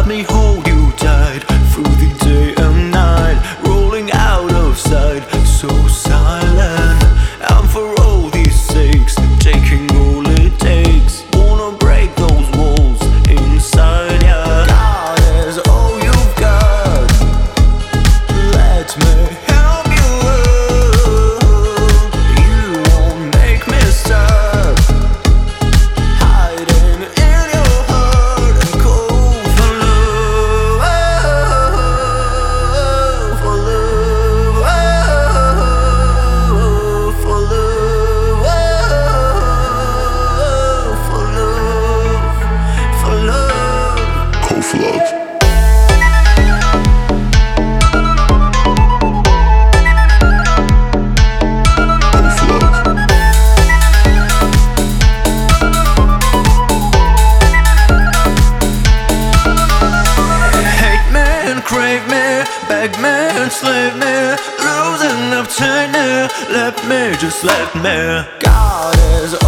let me hold you tight through the day and night, rolling out of sight, so silent. And for all these sakes, taking all it takes, wanna break those walls inside ya. God is all you've got, let me help you up. You won't make me stop hiding in your heart and cold for love, for love, for love, for love, Cold for love. crave me, beg me, enslave me, losing up tight now. Let me, just let me. God is